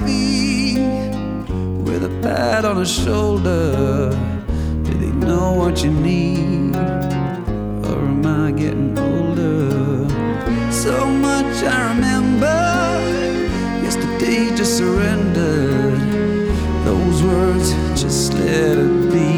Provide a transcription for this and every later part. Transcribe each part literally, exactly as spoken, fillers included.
vie with a pat on the shoulder. Do they know what you need, or am I getting older? So much I remember, yesterday just surrendered. Those words, just let it be.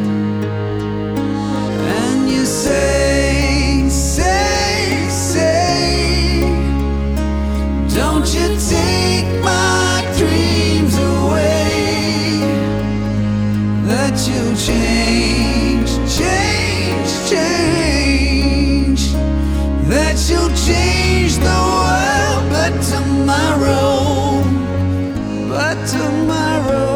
And you say, say, say, don't you take my dreams away. That you'll change, change, change. That you'll change the world, but tomorrow, but tomorrow.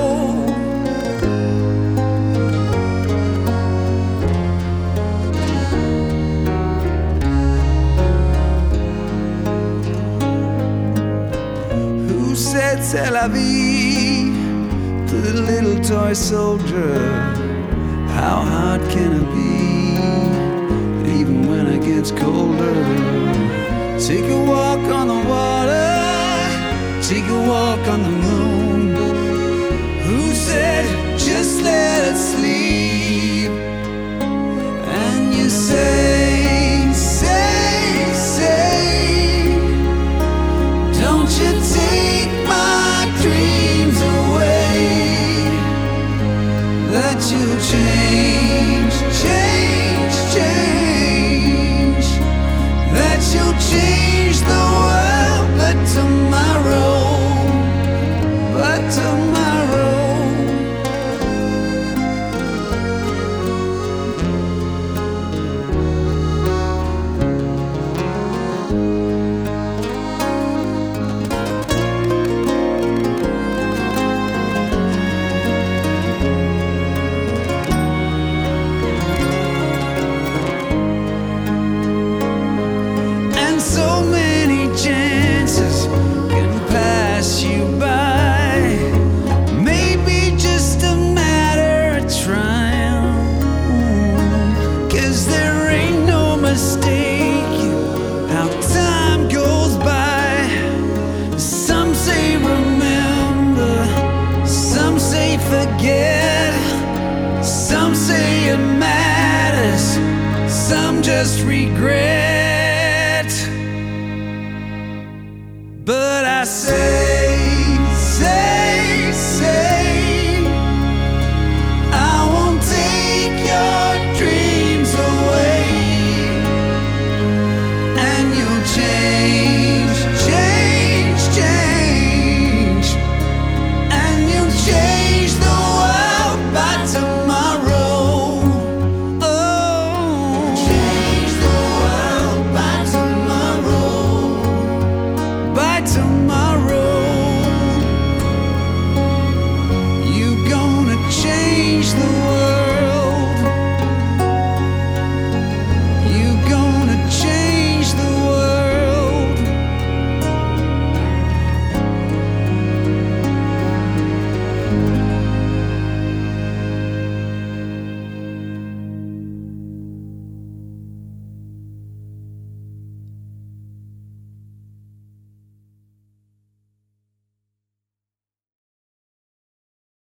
Who said c'est la vie to the little toy soldier? How hard can it be, even when it gets colder? Take a walk on the water, take a walk on the moon. Who said just let it sleep? And you say, say, say, don't you take my dreams away. That you change, change, change. That you'll change the world, but tomorrow, but tomorrow. And so many chances can pass you by. Maybe just a matter of trying. 'Cause there ain't no mistake how time goes by. Some say remember, some say forget, some say it matters, some just regret.